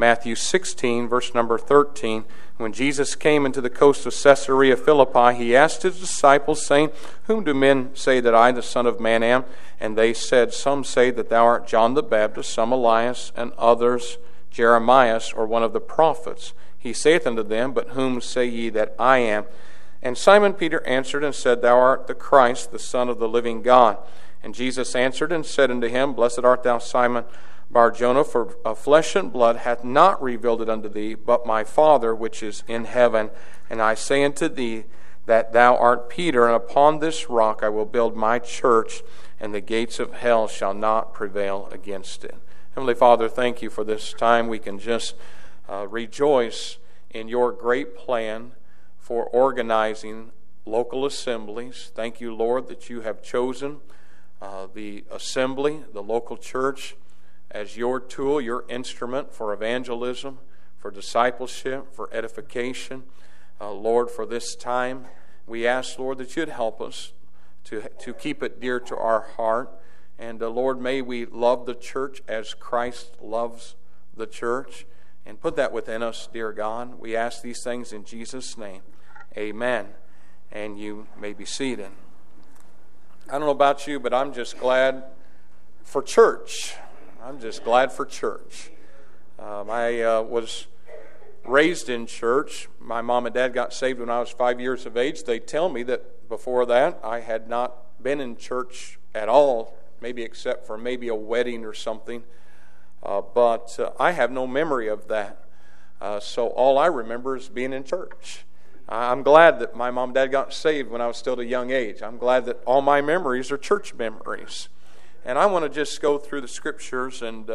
Matthew 16, verse number 13. When Jesus came into the coast of Caesarea Philippi, he asked his disciples, saying, Whom do men say that I, the Son of Man, am? And they said, Some say that thou art John the Baptist, some Elias, and others Jeremiah, or one of the prophets. He saith unto them, But whom say ye that I am? And Simon Peter answered and said, Thou art the Christ, the Son of the living God. And Jesus answered and said unto him, Blessed art thou, Simon Bar-Jonah, for flesh and blood hath not revealed it unto thee, but my Father which is in heaven. And I say unto thee that thou art Peter, and upon this rock I will build my church, and the gates of hell shall not prevail against it. Heavenly Father, thank you for this time. We can just rejoice in your great plan for organizing local assemblies. Thank you, Lord, that you have chosen the assembly, the local church, as your tool, your instrument for evangelism, for discipleship, for edification. Lord, for this time, we ask, Lord, that you'd help us to keep it dear to our heart. And Lord, may we love the church as Christ loves the church. And put that within us, dear God. We ask these things in Jesus' name. Amen. And you may be seated. I don't know about you, but I'm just glad for church. I'm just glad for church. I was raised in church. My mom and dad got saved when I was 5 years of age. They tell me that before that I had not been in church at all, maybe except for maybe a wedding or something. But I have no memory of that. So all I remember is being in church. I'm glad that my mom and dad got saved when I was still at a young age. I'm glad that all my memories are church memories. And I want to just go through the Scriptures and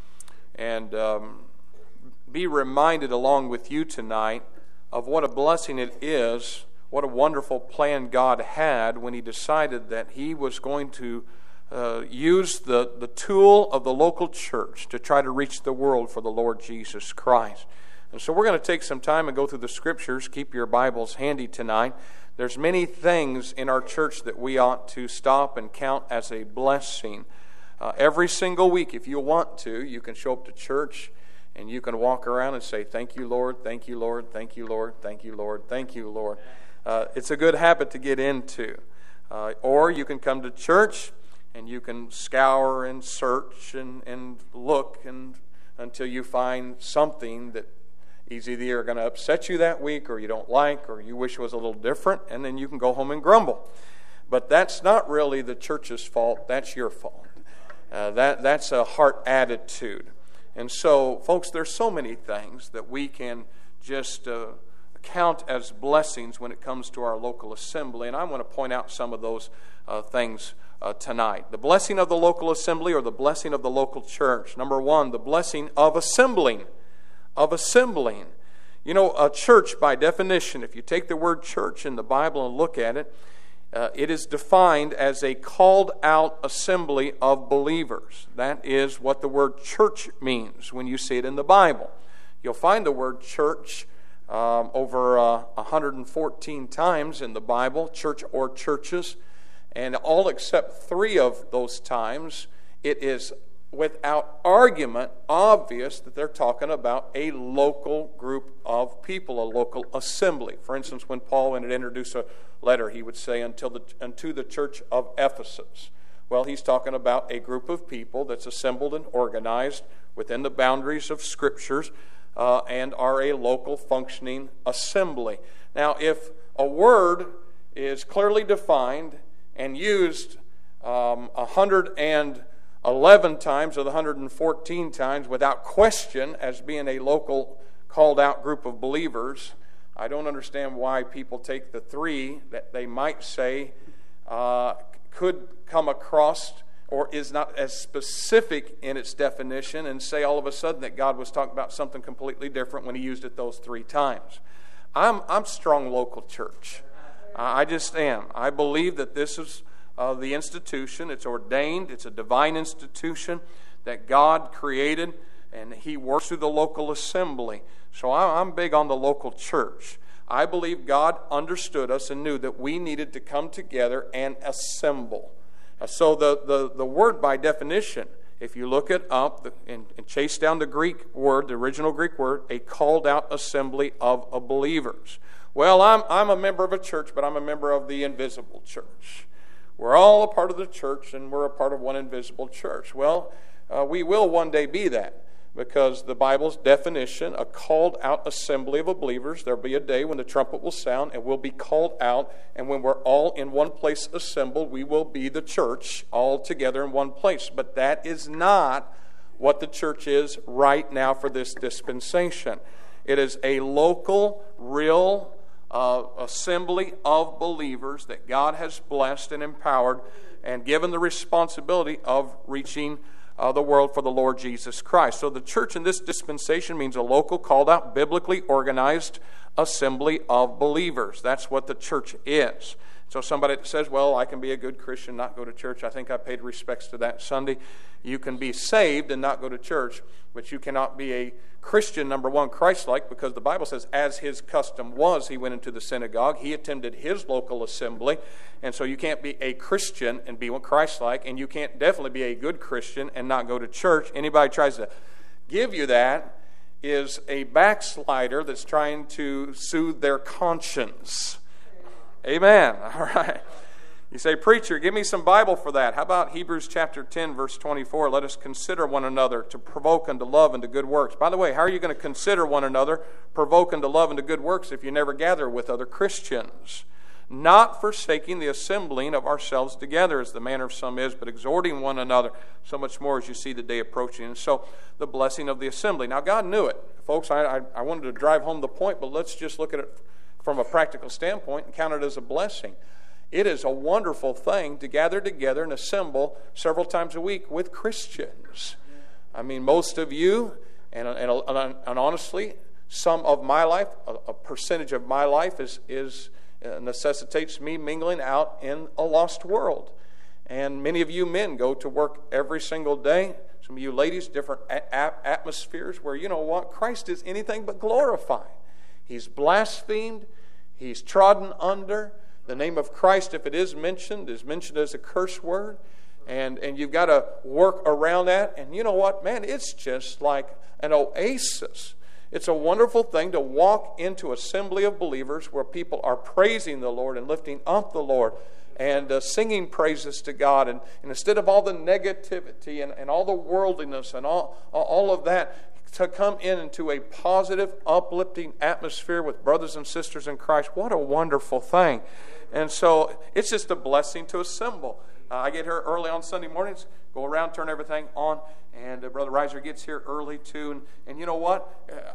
be reminded along with you tonight of what a blessing it is, what a wonderful plan God had when He decided that He was going to use the tool of the local church to try to reach the world for the Lord Jesus Christ. And so we're going to take some time and go through the Scriptures. Keep your Bibles handy tonight. There's many things in our church that we ought to stop and count as a blessing. Every single week, if you want to, you can show up to church and you can walk around and say, Thank you, Lord, thank you, Lord, thank you, Lord, thank you, Lord, thank you, Lord. It's a good habit to get into. Or you can come to church and you can scour and search and look until you find something that is either going to upset you that week or you don't like or you wish was a little different, and then you can go home and grumble. But that's not really the church's fault. That's your fault. That's a heart attitude. And so, folks, there's so many things that we can just count as blessings when it comes to our local assembly, and I want to point out some of those things tonight. The blessing of the local assembly or the blessing of the local church. Number one, the blessing of assembling. You know, a church, by definition, if you take the word church in the Bible and look at it, it is defined as a called out assembly of believers. That is what the word church means when you see it in the Bible. You'll find the word church over 114 times in the Bible, church or churches, and all except 3 of those times, it is without argument obvious that they're talking about a local group of people, a local assembly. For instance, when Paul went to introduce a letter, he would say, unto the church of Ephesus. Well, he's talking about a group of people that's assembled and organized within the boundaries of Scriptures and are a local functioning assembly. Now, if a word is clearly defined and used 111 times of the 114 times without question as being a local called out group of believers, I don't understand why people take the 3 that they might say could come across or is not as specific in its definition and say all of a sudden that God was talking about something completely different when He used it those 3 times. I'm strong local church. I just am. I believe that this is the institution. It's ordained. It's a divine institution that God created, and He works through the local assembly. So I'm big on the local church. I believe God understood us and knew that we needed to come together and assemble. So the word by definition If you look it up and chase down the Greek word, the original Greek word, a called out assembly of believers. Well, I'm a member of a church, but I'm a member of the invisible church. We're all a part of the church, and we're a part of one invisible church. Well, we will one day be that, because the Bible's definition, a called out assembly of believers, there'll be a day when the trumpet will sound and we'll be called out, and when we're all in one place assembled, we will be the church all together in one place. But that is not what the church is right now for this dispensation. It is a local, real assembly of believers that God has blessed and empowered and given the responsibility of reaching the world for the Lord Jesus Christ. So the church in this dispensation means a local, called out, biblically organized assembly of believers. That's what the church is. So somebody that says, well, I can be a good Christian, not go to church. I think I paid respects to that Sunday. You can be saved and not go to church, but you cannot be a Christian, number one, Christ-like, because the Bible says, as his custom was, he went into the synagogue. He attended his local assembly. And so you can't be a Christian and be Christ-like, and you can't definitely be a good Christian and not go to church. Anybody tries to give you that is a backslider that's trying to soothe their conscience. Amen. All right. You say, preacher, give me some Bible for that. How about Hebrews chapter 10, verse 24? Let us consider one another to provoke unto love and to good works. By the way, how are you going to consider one another, provoke unto love and to good works, if you never gather with other Christians? Not forsaking the assembling of ourselves together, as the manner of some is, but exhorting one another, so much more as you see the day approaching. And so, the blessing of the assembly. Now, God knew it. Folks, I wanted to drive home the point, but let's just look at it from a practical standpoint and count it as a blessing. It is a wonderful thing to gather together and assemble several times a week with Christians. I mean, most of you, and honestly, some of my life, a percentage of my life is necessitates me mingling out in a lost world. And many of you men go to work every single day. Some of you ladies, different atmospheres where, you know what, Christ is anything but glorified. He's blasphemed. He's trodden under. The name of Christ, if it is mentioned as a curse word. And you've got to work around that. And you know what, man, it's just like an oasis. It's a wonderful thing to walk into assembly of believers where people are praising the Lord and lifting up the Lord and singing praises to God. And instead of all the negativity and all the worldliness and all of that, to come into a positive, uplifting atmosphere with brothers and sisters in Christ. What a wonderful thing. And so it's just a blessing to assemble. I get here early on Sunday mornings, go around, turn everything on, and Brother Reiser gets here early too. And you know what?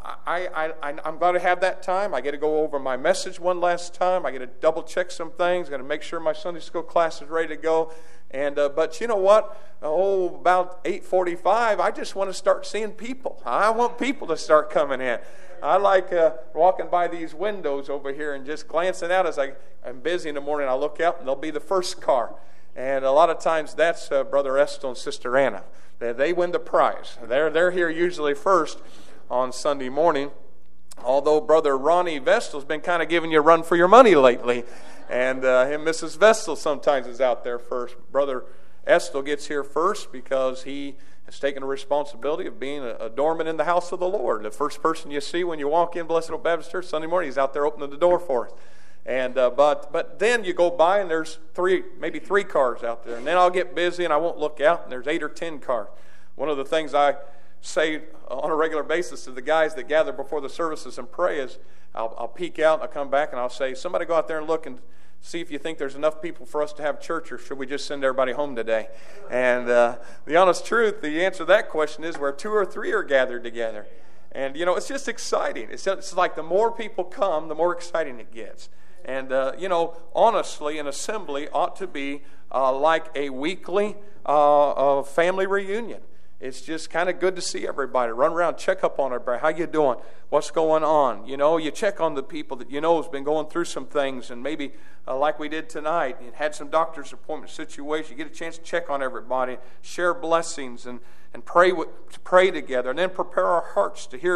I'm glad to have that time. I get to go over my message one last time. I get to double check some things. Got to make sure my Sunday school class is ready to go. And but you know what? About 8:45, I just want to start seeing people. I want people to start coming in. I like walking by these windows over here and just glancing out as I'm busy in the morning. I look out and there'll be the first car. And a lot of times that's Brother Estel and Sister Anna. They win the prize. They're here usually first on Sunday morning. Although Brother Ronnie Vestal's been kind of giving you a run for your money lately. And Mrs. Vestal sometimes is out there first. Brother Estel gets here first because he has taken the responsibility of being a doorman in the house of the Lord. The first person you see when you walk in Blessed Oak Baptist Church Sunday morning, he's out there opening the door for us. And but then you go by and there's maybe three cars out there. And then I'll get busy and I won't look out and there's 8 or 10 cars. One of the things I say on a regular basis to the guys that gather before the services and pray is I'll peek out, I'll come back and I'll say, somebody go out there and look and see if you think there's enough people for us to have church, or should we just send everybody home today? And the honest truth, the answer to that question is where 2 or 3 are gathered together. And, you know, it's just exciting. It's like the more people come, the more exciting it gets. And, you know, honestly, an assembly ought to be like a weekly family reunion. It's just kind of good to see everybody. Run around, check up on everybody. How you doing? What's going on? You know, you check on the people that you know has been going through some things, and maybe like we did tonight, and had some doctor's appointment situation. You get a chance to check on everybody, share blessings, and pray together, and then prepare our hearts to hear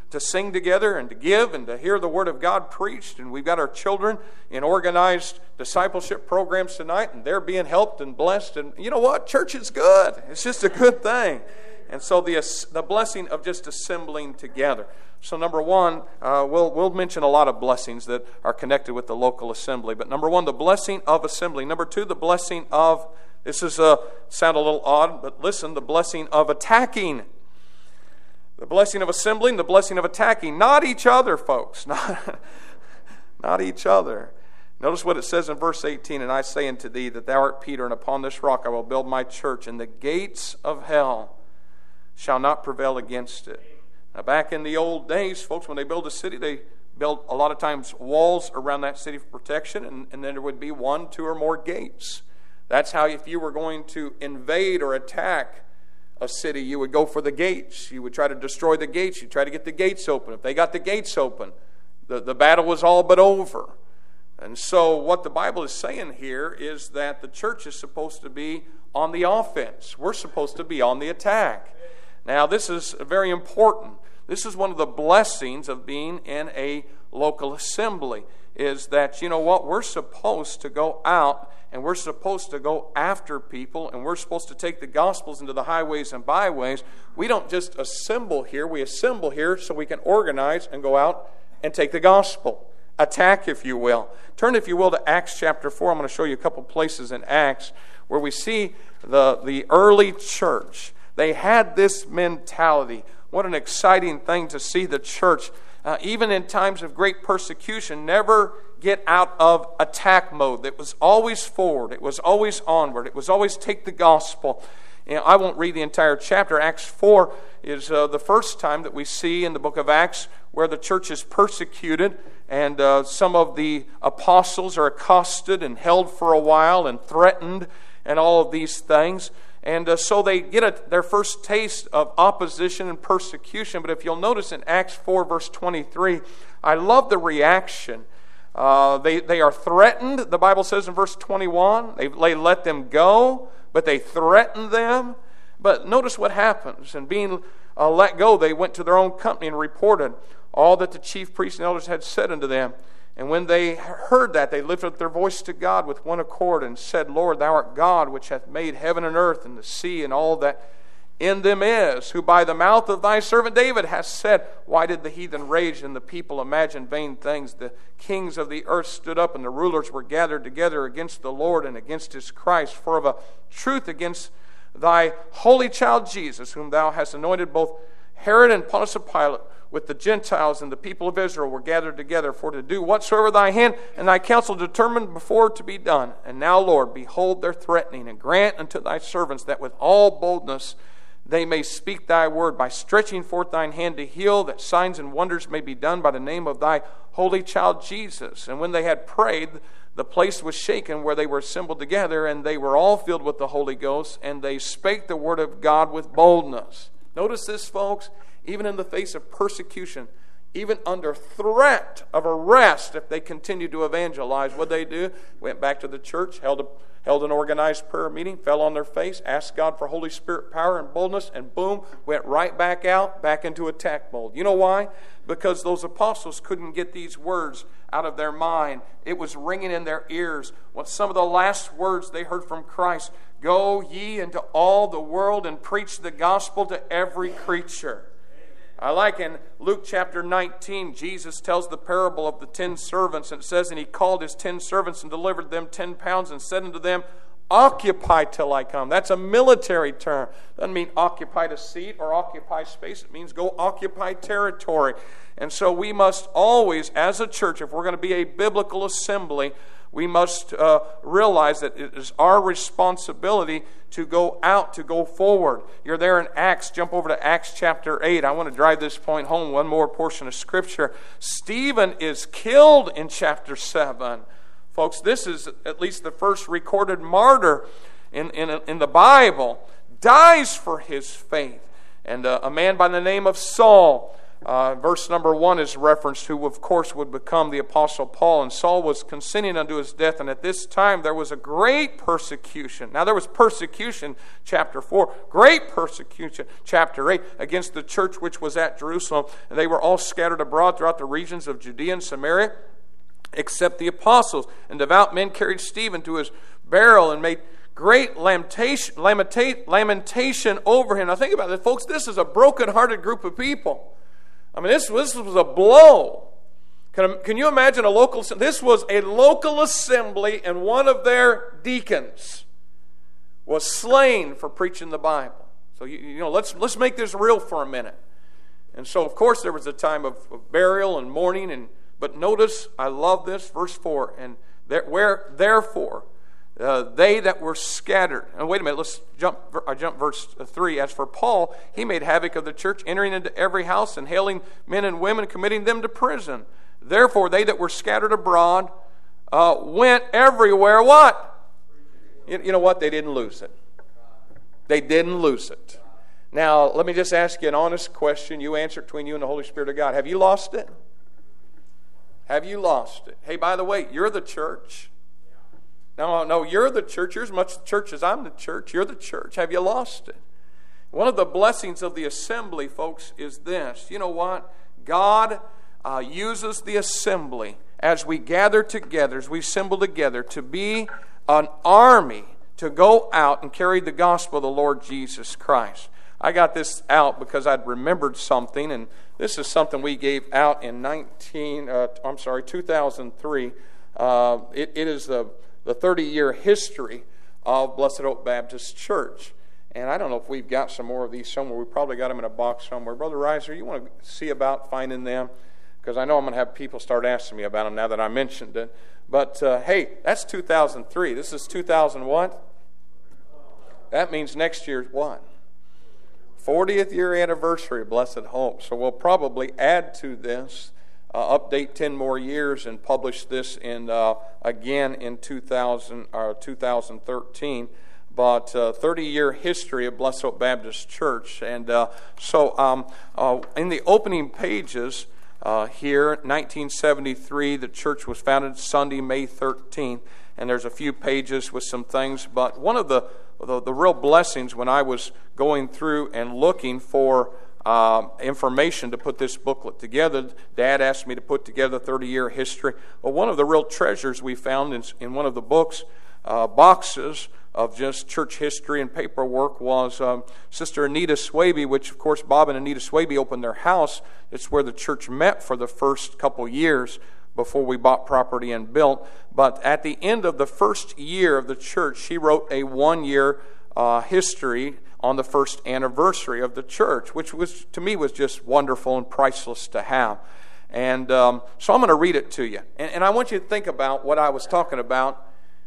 to sing together and to give and to hear the Word of God preached. And we've got our children in organized discipleship programs tonight, and they're being helped and blessed. And you know what? Church is good. It's just a good thing. And so the blessing of just assembling together. So number one, we'll mention a lot of blessings that are connected with the local assembly. But number one, the blessing of assembly. Number two, the blessing of, this is sound a little odd, but listen, the blessing of attacking. The blessing of assembling, the blessing of attacking. Not each other, folks. Not each other. Notice what it says in verse 18, and I say unto thee that thou art Peter, and upon this rock I will build my church, and the gates of hell shall not prevail against it. Now back in the old days, folks, when they build a city, they built a lot of times walls around that city for protection, and then there would be 1, 2, or more gates. That's how, if you were going to invade or attack a city, you would go for the gates. You would try to destroy the gates. You'd try to get the gates open. If they got the gates open, the battle was all but over. And so what the Bible is saying here is that the church is supposed to be on the offense. We're supposed to be on the attack. Now, this is very important. This is one of the blessings of being in a local assembly, is that, you know what, we're supposed to go out and we're supposed to go after people, and we're supposed to take the gospels into the highways and byways. We don't just assemble here. We assemble here so we can organize and go out and take the gospel. Attack, if you will. Turn, if you will, to Acts chapter 4. I'm going to show you a couple places in Acts where we see the early church. They had this mentality. What an exciting thing to see the church, even in times of great persecution, never get out of attack mode. It was always forward. It was always onward. It was always take the gospel. You know, I won't read the entire chapter. Acts 4 is the first time that we see in the book of Acts where the church is persecuted, and some of the apostles are accosted and held for a while and threatened and all of these things. And so they get their first taste of opposition and persecution. But if you'll notice in Acts 4 verse 23, I love the reaction. They are threatened, the Bible says in verse 21. They let them go, but they threatened them. But notice what happens. And being let go, they went to their own company and reported all that the chief priests and elders had said unto them. And when they heard that, they lifted up their voice to God with one accord and said, Lord, thou art God, which hath made heaven and earth and the sea and all that in them is, who by the mouth of thy servant David hast said, why did the heathen rage and the people imagine vain things? The kings of the earth stood up, and the rulers were gathered together against the Lord and against his Christ. For of a truth against thy holy child Jesus, whom thou hast anointed, both Herod and Pontius Pilate with the Gentiles and the people of Israel were gathered together for to do whatsoever thy hand and thy counsel determined before to be done. And now, Lord, behold their threatening, and grant unto thy servants that with all boldness they may speak thy word by stretching forth thine hand to heal, that signs and wonders may be done by the name of thy holy child Jesus. And when they had prayed, the place was shaken where they were assembled together, and they were all filled with the Holy Ghost, and they spake the word of God with boldness. Notice this, folks, even in the face of persecution, even under threat of arrest, if they continued to evangelize, what they do? Went back to the church, held an organized prayer meeting, fell on their face, asked God for Holy Spirit power and boldness, and boom, went right back out, back into attack mode. You know why? Because those apostles couldn't get these words out of their mind. It was ringing in their ears. What some of the last words they heard from Christ: go ye into all the world and preach the gospel to every creature. I like in Luke chapter 19, Jesus tells the parable of the 10 servants, and it says, and he called his 10 servants and delivered them 10 pounds and said unto them, occupy till I come. That's a military term. Doesn't mean occupy a seat or occupy space. It means go occupy territory. And so we must always, as a church, if we're going to be a biblical assembly, we must realize that it is our responsibility to go out, to go forward. You're there in Acts. Jump over to Acts chapter 8. I want to drive this point home. One more portion of Scripture. Stephen is killed in chapter 7. Folks, this is at least the first recorded martyr in the Bible. Dies for his faith. And a man by the name of Saul Verse number 1 is referenced who, of course, would become the Apostle Paul. And Saul was consenting unto his death, and at this time there was a great persecution. Now there was persecution, chapter 4. Great persecution, chapter 8, against the church which was at Jerusalem. And they were all scattered abroad throughout the regions of Judea and Samaria, except the apostles. And devout men carried Stephen to his burial and made great lamentation over him. Now think about it, folks. This is a broken-hearted group of people. I mean, this was a blow. Can you imagine a local? This was a local assembly, and one of their deacons was slain for preaching the Bible. So let's make this real for a minute. And so, of course, there was a time of burial and mourning. But notice, I love this, verse 4. And therefore, they that were scattered. And wait a minute, I jump verse 3. As for Paul, he made havoc of the church, entering into every house and hailing men and women, committing them to prison. Therefore, they that were scattered abroad went everywhere. What? You know what? They didn't lose it. They didn't lose it. Now, let me just ask you an honest question. You answer it between you and the Holy Spirit of God. Have you lost it? Have you lost it? Hey, by the way, you're the church. No, you're the church. You're as much the church as I'm the church. You're the church. Have you lost it? One of the blessings of the assembly, folks, is this. You know what? God uses the assembly as we gather together, as we assemble together, to be an army to go out and carry the gospel of the Lord Jesus Christ. I got this out because I'd remembered something, and this is something we gave out in 2003. It is the 30-year history of Blessed Hope Baptist Church. And I don't know if we've got some more of these somewhere. We probably got them in a box somewhere. Brother Reiser, you want to see about finding them? Because I know I'm going to have people start asking me about them now that I mentioned it. But, hey, that's 2003. This is 2000 what? That means next year's what? 40th year anniversary of Blessed Hope. So we'll probably add to this, update 10 more years and publish this again in 2013. But 30-year history of Blessed Hope Baptist Church. And so in the opening pages here, 1973, the church was founded Sunday, May 13th. And there's a few pages with some things. But one of the real blessings when I was going through and looking for information to put this booklet together, Dad asked me to put together the 30-year history. Well, one of the real treasures we found in one of the books, boxes of just church history and paperwork was Sister Anita Swaby, which, of course, Bob and Anita Swaby opened their house. It's where the church met for the first couple years before we bought property and built. But at the end of the first year of the church, she wrote a one-year history on the first anniversary of the church, which was, to me, was just wonderful and priceless to have. And so I'm going to read it to you. And I want you to think about what I was talking about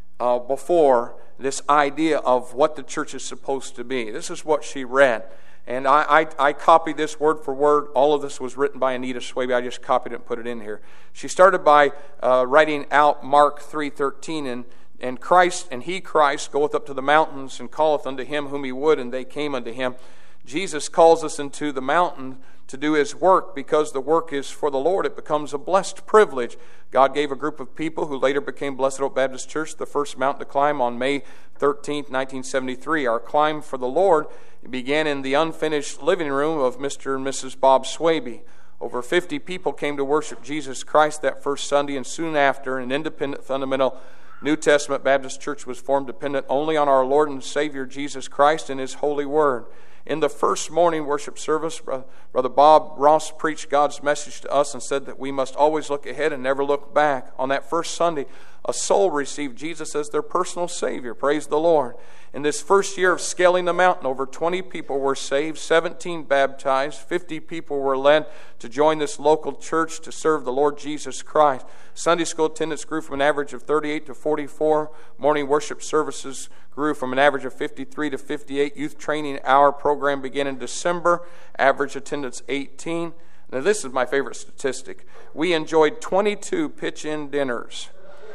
before, this idea of what the church is supposed to be. This is what she read. And I copied this word for word. All of this was written by Anita Swaby. I just copied it and put it in here. She started by writing out Mark 3:13, and Christ, and he, Christ, goeth up to the mountains and calleth unto him whom he would, and they came unto him. Jesus calls us into the mountain to do his work. Because the work is for the Lord, it becomes a blessed privilege. God gave a group of people who later became Blessed Hope Baptist Church the first mountain to climb on May 13th, 1973. Our climb for the Lord began in the unfinished living room of Mr. and Mrs. Bob Swaby. Over 50 people came to worship Jesus Christ that first Sunday, and soon after, an independent, fundamental New Testament Baptist church was formed, dependent only on our Lord and Savior Jesus Christ and his holy word. In the first morning worship service, Brother Bob Ross preached God's message to us and said that we must always look ahead and never look back. On that first Sunday, a soul received Jesus as their personal Savior. Praise the Lord. In this first year of scaling the mountain, over 20 people were saved, 17 baptized, 50 people were led to join this local church to serve the Lord Jesus Christ. Sunday school attendance grew from an average of 38 to 44. Morning worship services grew from an average of 53 to 58. Youth training hour program began in December. Average attendance 18. Now this is my favorite statistic. We enjoyed 22 pitch-in dinners.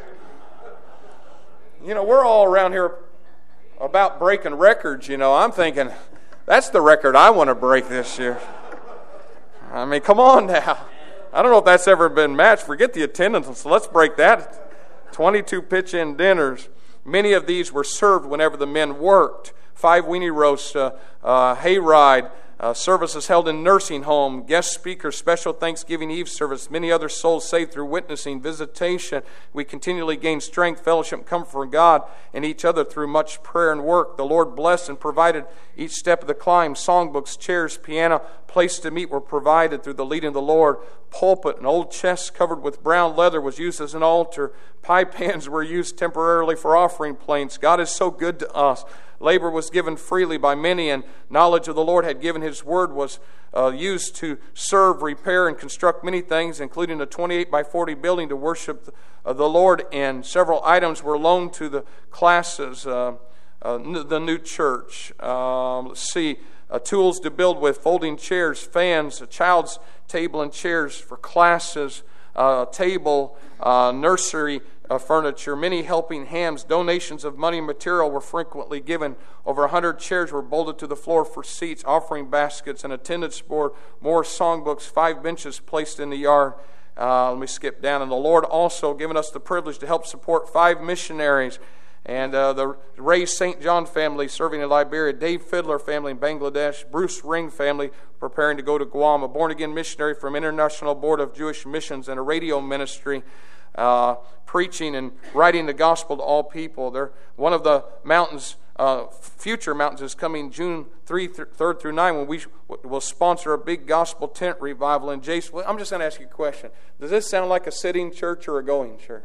You know, we're all around here about breaking records, you know. I'm thinking, that's the record I want to break this year. I mean, come on now. I don't know if that's ever been matched. Forget the attendance. So let's break that. 22 pitch-in dinners. Many of these were served whenever the men worked. 5 weenie roasts, hayride, services held in nursing home, guest speakers, special Thanksgiving Eve service, many other souls saved through witnessing, visitation. We continually gain strength, fellowship, and comfort from God and each other through much prayer and work. The Lord blessed and provided each step of the climb. Songbooks, chairs, piano, place to meet were provided through the leading of the Lord. Pulpit, an old chest covered with brown leather was used as an altar. Pie pans were used temporarily for offering plates. God is so good to us. Labor was given freely by many, and knowledge of the Lord had given His Word was used to serve, repair, and construct many things, including a 28 by 40 building to worship the Lord in. Several items were loaned to the classes, the new church. Let's see, tools to build with, folding chairs, fans, a child's table and chairs for classes, table, nursery furniture, many helping hands, donations of money and material were frequently given. Over 100 chairs were bolted to the floor for seats, offering baskets, an attendance board, more songbooks, 5 benches placed in the yard. Let me skip down. And the Lord also given us the privilege to help support 5 missionaries. And the Ray St. John family serving in Liberia, Dave Fiddler family in Bangladesh, Bruce Ring family preparing to go to Guam, a born-again missionary from International Board of Jewish Missions and a radio ministry, preaching and writing the gospel to all people. One of the mountains, future mountains, is coming June 3rd through 9 when we will sponsor a big gospel tent revival in Jason. Well, I'm just going to ask you a question. Does this sound like a sitting church or a going church?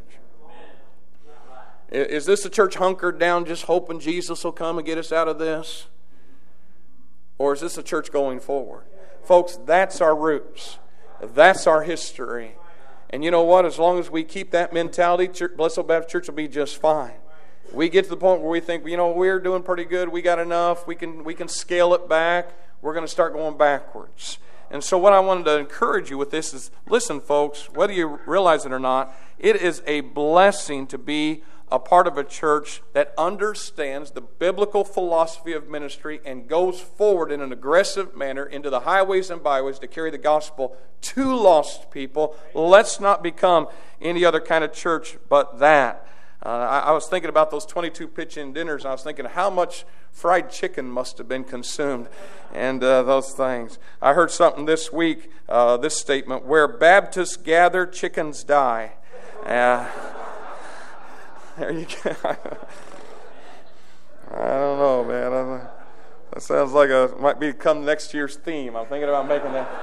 Is this a church hunkered down just hoping Jesus will come and get us out of this? Or is this a church going forward? Folks, that's our roots. That's our history. And you know what? As long as we keep that mentality, Blessed Old Baptist Church will be just fine. We get to the point where we think, we're doing pretty good. We got enough. We can scale it back. We're going to start going backwards. And so what I wanted to encourage you with this is, listen, folks, whether you realize it or not, it is a blessing to be a part of a church that understands the biblical philosophy of ministry and goes forward in an aggressive manner into the highways and byways to carry the gospel to lost people. Let's not become any other kind of church but that. I was thinking about those 22 pitch-in dinners, and I was thinking how much fried chicken must have been consumed and those things. I heard something this week, this statement, where Baptists gather, chickens die. There you go. I don't know, man. That sounds like might become next year's theme. I'm thinking about making that.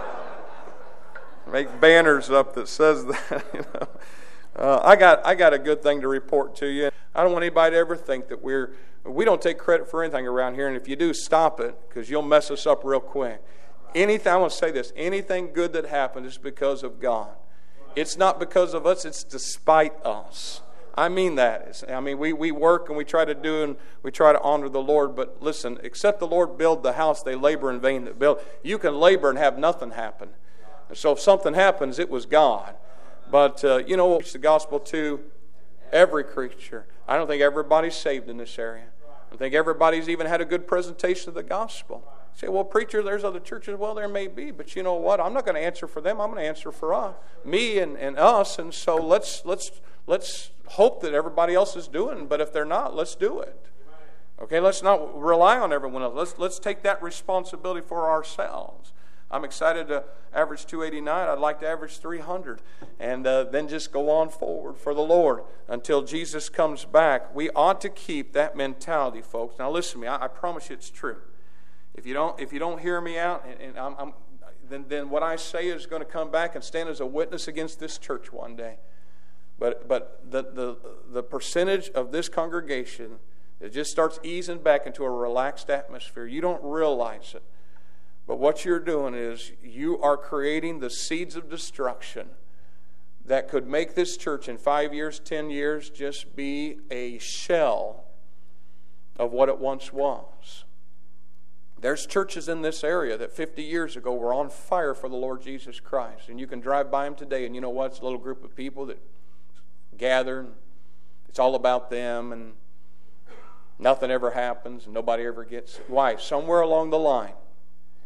Make banners up that says that. I got a good thing to report to you. I don't want anybody to ever think that we don't take credit for anything around here. And if you do, stop it, because you'll mess us up real quick. I want to say this: anything good that happens is because of God. It's not because of us. It's despite us. I mean that. We work and we try to do and we try to honor the Lord. But listen, except the Lord build the house, they labor in vain that build. You can labor and have nothing happen. And so if something happens, it was God. But preach the gospel to every creature. I don't think everybody's saved in this area. I don't think everybody's even had a good presentation of the gospel. You say, well, preacher, there's other churches. Well, there may be, but you know what? I'm not going to answer for them. I'm going to answer for us, me and us. And so let's hope that everybody else is doing. But if they're not, let's do it. Okay, let's not rely on everyone else. Let's take that responsibility for ourselves. I'm excited to average 289. I'd like to average 300. And then just go on forward for the Lord until Jesus comes back. We ought to keep that mentality, folks. Now listen to me. I promise you it's true. If you don't hear me out, then what I say is going to come back and stand as a witness against this church one day. But the percentage of this congregation that just starts easing back into a relaxed atmosphere, you don't realize it. But what you're doing is you are creating the seeds of destruction that could make this church in 5 years, 10 years, just be a shell of what it once was. There's churches in this area that 50 years ago were on fire for the Lord Jesus Christ. And you can drive by them today, and you know what? It's a little group of people that gather, and it's all about them, and nothing ever happens, and nobody ever gets. Why? Somewhere along the line,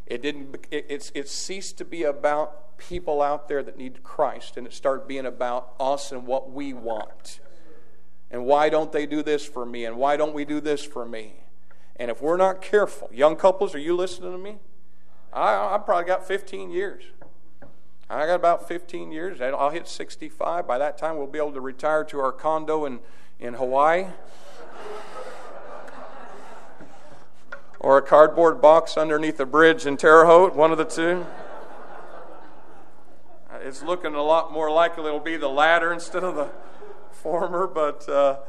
It ceased to be about people out there that need Christ, and it started being about us and what we want. And why don't they do this for me? And why don't we do this for me? And if we're not careful, young couples, are you listening to me? I probably got 15 years. I got about 15 years. I'll hit 65. By that time, we'll be able to retire to our condo in Hawaii. Or a cardboard box underneath a bridge in Terre Haute, one of the two. It's looking a lot more likely it'll be the latter instead of the former. But,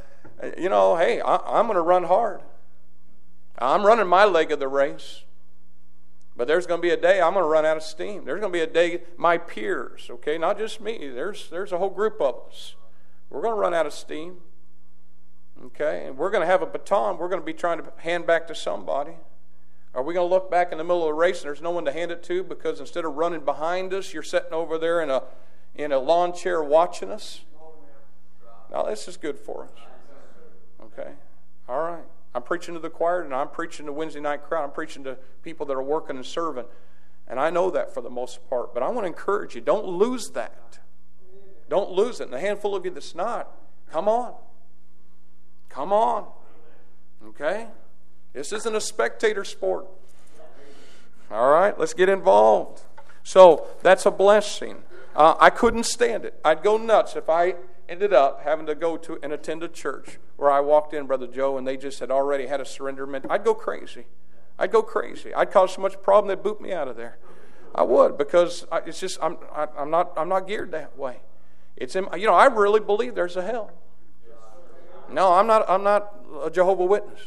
hey, I'm going to run hard. I'm running my leg of the race. But there's going to be a day I'm going to run out of steam. There's going to be a day my peers, okay, not just me. There's a whole group of us. We're going to run out of steam. Okay, and we're going to have a baton we're going to be trying to hand back to somebody. Are we going to look back in the middle of the race and there's no one to hand it to because instead of running behind us, you're sitting over there in a lawn chair watching us? Now, this is good for us. Okay, all right. I'm preaching to the choir and I'm preaching to Wednesday night crowd. I'm preaching to people that are working and serving. And I know that for the most part. But I want to encourage you, don't lose that. Don't lose it. And a handful of you that's not, come on. Come on. Okay? This isn't a spectator sport. All right? Let's get involved. So, that's a blessing. I couldn't stand it. I'd go nuts if I ended up having to go to and attend a church where I walked in, Brother Joe, and they just had already had a surrenderment. I'd go crazy. I'd cause so much problem they'd boot me out of there. I would, because it's just I'm not geared that way. It's I really believe there's a hell. No, I'm not a Jehovah's Witness.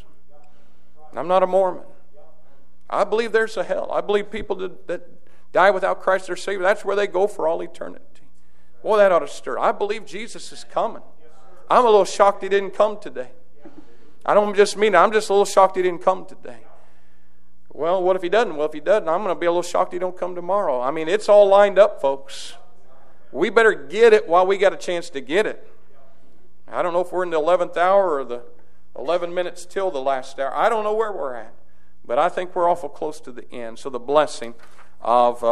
I'm not a Mormon. I believe there's a hell. I believe people that die without Christ their Savior, that's where they go for all eternity. Boy, that ought to stir. I believe Jesus is coming. I'm a little shocked He didn't come today. I don't just mean that. I'm just a little shocked He didn't come today. Well, what if He doesn't? Well, if He doesn't, I'm going to be a little shocked He don't come tomorrow. I mean, it's all lined up, folks. We better get it while we got a chance to get it. I don't know if we're in the 11th hour or the 11 minutes till the last hour. I don't know where we're at. But I think we're awful close to the end. So the blessing of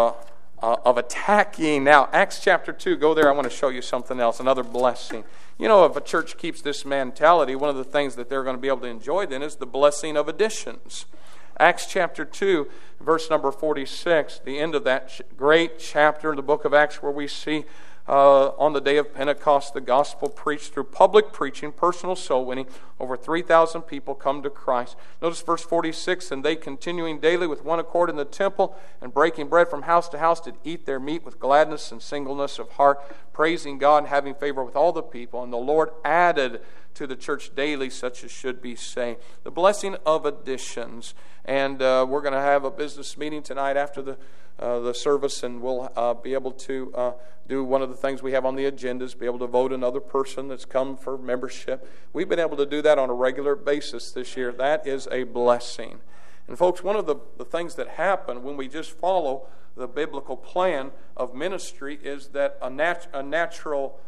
attacking. Now, Acts chapter 2, go there. I want to show you something else, another blessing. If a church keeps this mentality, one of the things that they're going to be able to enjoy then is the blessing of additions. Acts chapter 2, verse number 46, the end of that great chapter in the book of Acts where we see on the day of Pentecost, the gospel preached through public preaching, personal soul winning. Over 3,000 people come to Christ. Notice verse 46, and they continuing daily with one accord in the temple and breaking bread from house to house did eat their meat with gladness and singleness of heart, praising God and having favor with all the people. And the Lord added to the church daily such as should be saved. The blessing of additions. And we're going to have a business meeting tonight after the service, and we'll be able to do one of the things we have on the agendas, be able to vote another person that's come for membership. We've been able to do that on a regular basis this year. That is a blessing. And folks, one of the things that happen when we just follow the biblical plan of ministry is that a natural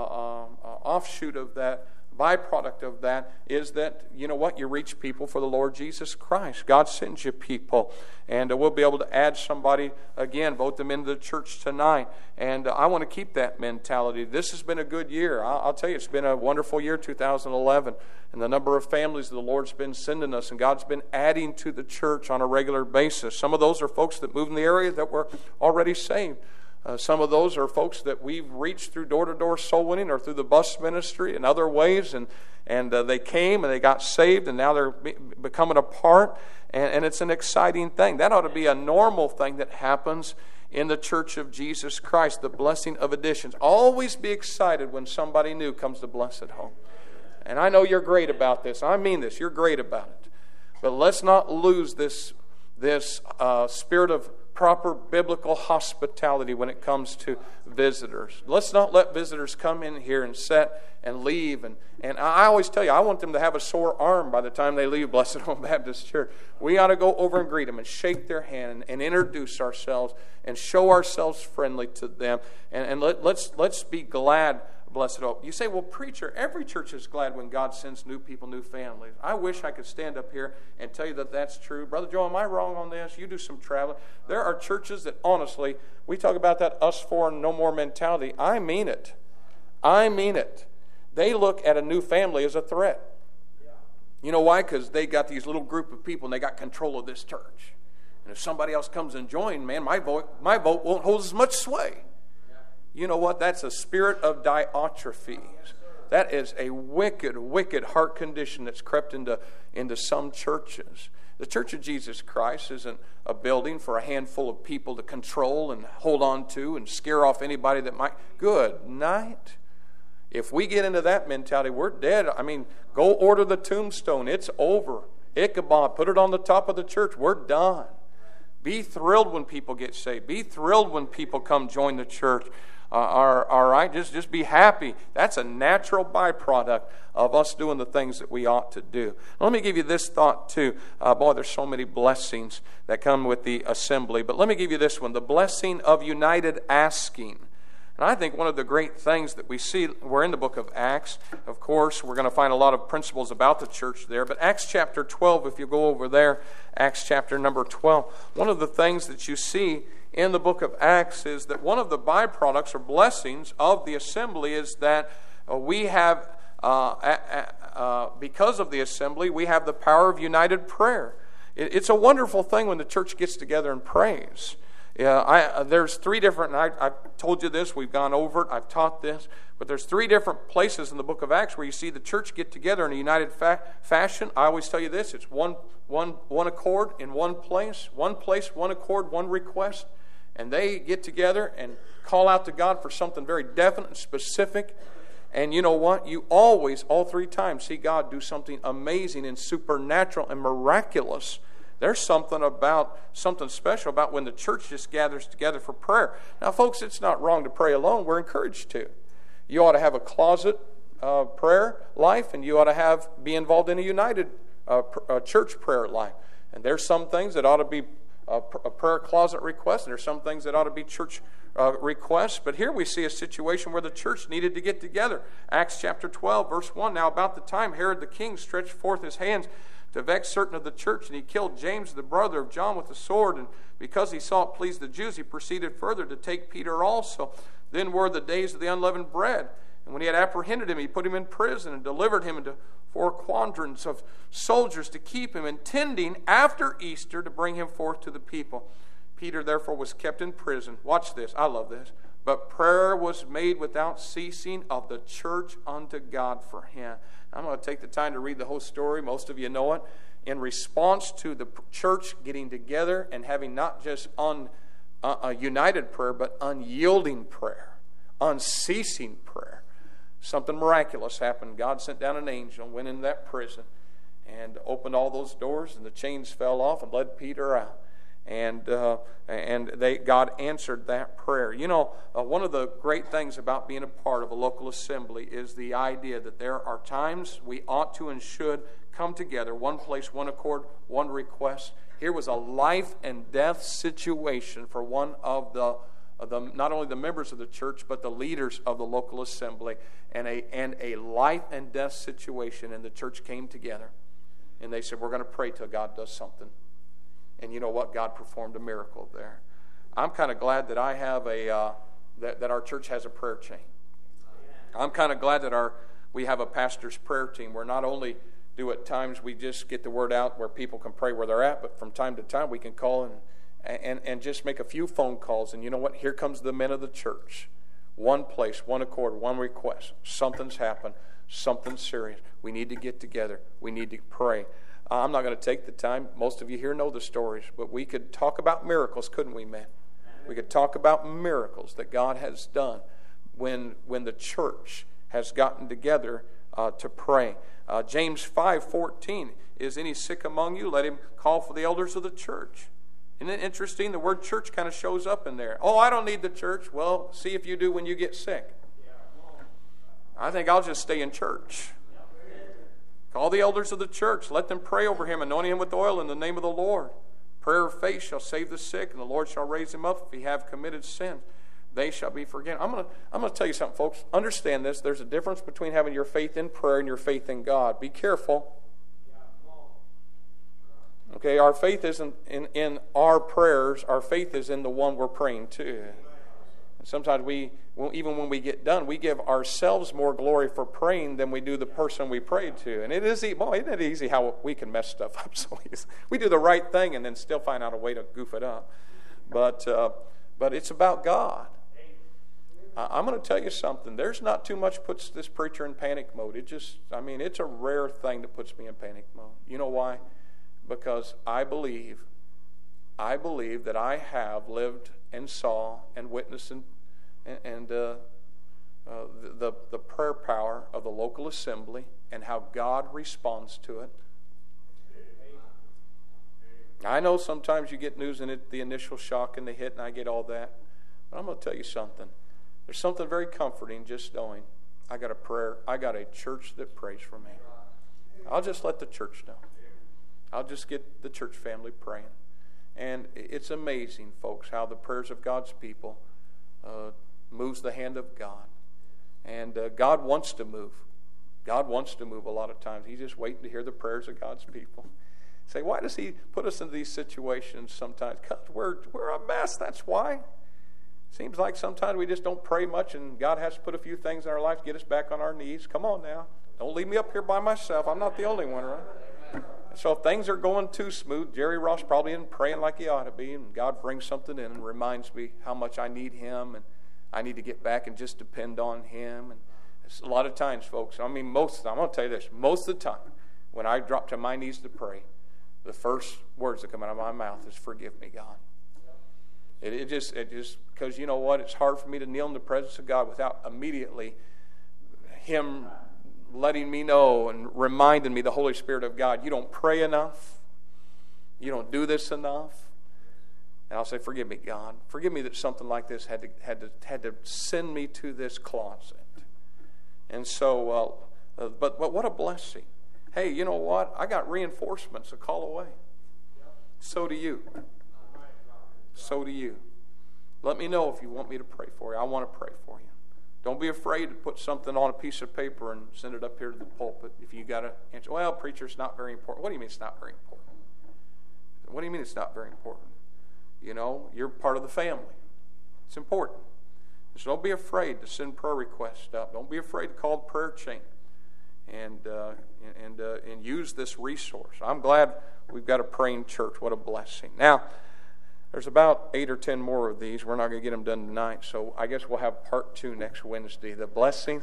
offshoot of that, byproduct of that is that, you reach people for the Lord Jesus Christ. God sends you people. And we'll be able to add somebody, again, vote them into the church tonight. And I want to keep that mentality. This has been a good year. I'll tell you, it's been a wonderful year, 2011. And the number of families the Lord's been sending us, and God's been adding to the church on a regular basis. Some of those are folks that moved in the area that were already saved. Some of those are folks that we've reached through door-to-door soul winning or through the bus ministry and other ways, and they came and they got saved, and now they're becoming a part, and it's an exciting thing. That ought to be a normal thing that happens in the church of Jesus Christ, the blessing of additions. Always be excited when somebody new comes to Blessed Home. And I know you're great about this. I mean this. You're great about it. But let's not lose this spirit of proper biblical hospitality when it comes to visitors. Let's not let visitors come in here and sit and leave. And I always tell you, I want them to have a sore arm by the time they leave Blessed Home Baptist Church. We ought to go over and greet them and shake their hand and introduce ourselves and show ourselves friendly to them. And let's be glad blessed hope. You say, well, preacher, every church is glad when God sends new people, new families. I wish I could stand up here and tell you that that's true. Brother Joe, am I wrong on this? You do some traveling. There are churches that honestly, we talk about that us four and no more mentality. I mean it. I mean it. They look at a new family as a threat. You know why? Because they got these little group of people and they got control of this church. And if somebody else comes and joins, man, my vote won't hold as much sway. You know what? That's a spirit of diatrophy. That is a wicked, wicked heart condition that's crept into some churches. The Church of Jesus Christ isn't a building for a handful of people to control and hold on to and scare off anybody that might. Good night. If we get into that mentality, we're dead. I mean, go order the tombstone. It's over. Ichabod, put it on the top of the church. We're done. Be thrilled when people get saved. Be thrilled when people come join the church. All right, just be happy. That's a natural byproduct of us doing the things that we ought to do. Let me give you this thought too. Boy, there's so many blessings that come with the assembly. But let me give you this one, the blessing of united asking. And I think one of the great things that we see, we're in the book of Acts. Of course, we're going to find a lot of principles about the church there. But Acts chapter 12, if you go over there, Acts chapter number 12, one of the things that you see in the book of Acts is that one of the byproducts or blessings of the assembly is that we have, because of the assembly, we have the power of united prayer. It's a wonderful thing when the church gets together and prays. There's three different, and I've told you this, we've gone over it, I've taught this, but there's three different places in the book of Acts where you see the church get together in a united fashion. I always tell you this, it's one accord in one place, one accord, one request, and they get together and call out to God for something very definite and specific. And you know what? You always, all three times, see God do something amazing and supernatural and miraculous. There's something special about when the church just gathers together for prayer. Now, folks, it's not wrong to pray alone. We're encouraged to. You ought to have a closet prayer life, and you ought to be involved in a united church prayer life. And there's some things that ought to be a prayer closet request, and there's some things that ought to be church requests. But here we see a situation where the church needed to get together. Acts chapter 12, verse 1. Now about the time Herod the king stretched forth his hands to vex certain of the church, and he killed James, the brother of John, with a sword. And because he saw it pleased the Jews, he proceeded further to take Peter also. Then were the days of the unleavened bread. And when he had apprehended him, he put him in prison and delivered him into 4 quadrants of soldiers to keep him, intending after Easter to bring him forth to the people. Peter therefore was kept in prison. Watch this, I love this. But prayer was made without ceasing of the church unto God for him. I'm going to take the time to read the whole story. Most of you know it. In response to the church getting together and having not just united prayer, but unyielding prayer, unceasing prayer, something miraculous happened. God sent down an angel, went in that prison, and opened all those doors, and the chains fell off and led Peter out. And God answered that prayer. You know, one of the great things about being a part of a local assembly is the idea that there are times we ought to and should come together, one place, one accord, one request. Here was a life and death situation for one of the not only the members of the church, but the leaders of the local assembly, and a life and death situation. And the church came together, and they said, we're going to pray till God does something. And you know what? God performed a miracle there. I'm kind of glad that I have that our church has a prayer chain. I'm kind of glad that we have a pastor's prayer team where not only do at times we just get the word out where people can pray where they're at, but from time to time we can call and just make a few phone calls. And you know what? Here comes the men of the church. One place, one accord, one request. Something's happened. Something serious. We need to get together. We need to pray. I'm not going to take the time. Most of you here know the stories, but we could talk about miracles, couldn't we, man? We could talk about miracles that God has done when the church has gotten together to pray. James 5:14, is any sick among you? Let him call for the elders of the church. Isn't it interesting? The word church kind of shows up in there. Oh, I don't need the church. Well, see if you do when you get sick. I think I'll just stay in church. Call the elders of the church. Let them pray over him, anointing him with oil in the name of the Lord. Prayer of faith shall save the sick, and the Lord shall raise him up if he have committed sin. they shall be forgiven. I'm going to tell you something, folks. Understand this. There's a difference between having your faith in prayer and your faith in God. Be careful. Okay, our faith isn't in our prayers. Our faith is in the one we're praying to. And sometimes even when we get done, we give ourselves more glory for praying than we do the person we prayed to. And isn't it easy how we can mess stuff up so easy? We do the right thing and then still find out a way to goof it up. But it's about God. I'm going to tell you something. There's not too much puts this preacher in panic mode. It's a rare thing that puts me in panic mode. You know why? Because I believe that I have lived and saw and witnessed the prayer power of the local assembly and how God responds to it. I know sometimes you get news in the initial shock and the hit, and I get all that. But I'm going to tell you something. There's something very comforting just knowing I got a church that prays for me. I'll just let the church know. I'll just get the church family praying. And it's amazing, folks, how the prayers of God's people moves the hand of God. And God wants to move. God wants to move a lot of times. He's just waiting to hear the prayers of God's people. Say, why does He put us in these situations sometimes? Because we're a mess, that's why. Seems like sometimes we just don't pray much, and God has to put a few things in our life to get us back on our knees. Come on now. Don't leave me up here by myself. I'm not the only one, right? So if things are going too smooth, Jerry Ross probably isn't praying like he ought to be, and God brings something in and reminds me how much I need Him, and I need to get back and just depend on Him. And it's a lot of times, folks, I'm going to tell you this, most of the time, when I drop to my knees to pray, the first words that come out of my mouth is, forgive me, God. It just because you know what? It's hard for me to kneel in the presence of God without immediately Him letting me know and reminding me, the Holy Spirit of God, you don't pray enough. You don't do this enough. And I'll say, forgive me, God. Forgive me that something like this had to send me to this closet. And so, but what a blessing. Hey, you know what? I got reinforcements a call away. So do you. So do you. Let me know if you want me to pray for you. I want to pray for you. Don't be afraid to put something on a piece of paper and send it up here to the pulpit. If you got to answer, well, preacher, it's not very important. What do you mean it's not very important? What do you mean it's not very important? You know, you're part of the family. It's important. So don't be afraid to send prayer requests up. Don't be afraid to call the prayer chain and use this resource. I'm glad we've got a praying church. What a blessing. Now, there's about 8 or 10 more of these. We're not going to get them done tonight, so I guess we'll have part 2 next Wednesday. The blessing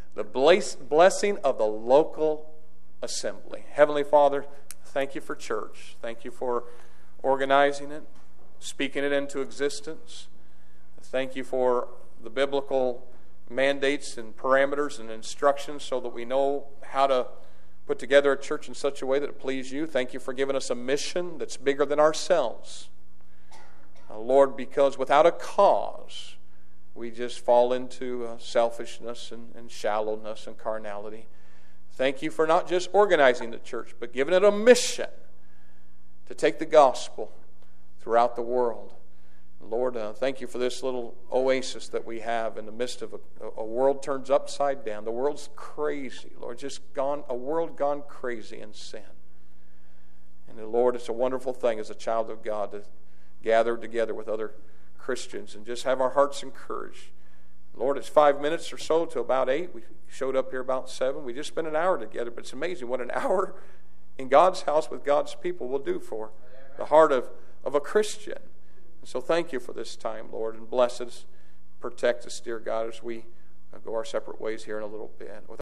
of the local assembly. Heavenly Father, thank you for church. Thank you for organizing it, speaking it into existence. Thank you for the biblical mandates and parameters and instructions so that we know how to put together a church in such a way that it pleases you. Thank you for giving us a mission that's bigger than ourselves. Lord, because without a cause, we just fall into selfishness and shallowness and carnality. Thank you for not just organizing the church, but giving it a mission to take the gospel throughout the world. Lord, thank you for this little oasis that we have in the midst of a world turns upside down. The world's crazy, Lord, a world gone crazy in sin. And Lord, it's a wonderful thing as a child of God to gather together with other Christians and just have our hearts encouraged. Lord, it's 5 minutes or so to about 8. We showed up here about 7. We just spent an hour together, but it's amazing what an hour in God's house with God's people will do for the heart of a Christian. And so thank you for this time, Lord, and bless us, protect us, dear God, as we go our separate ways here in a little bit.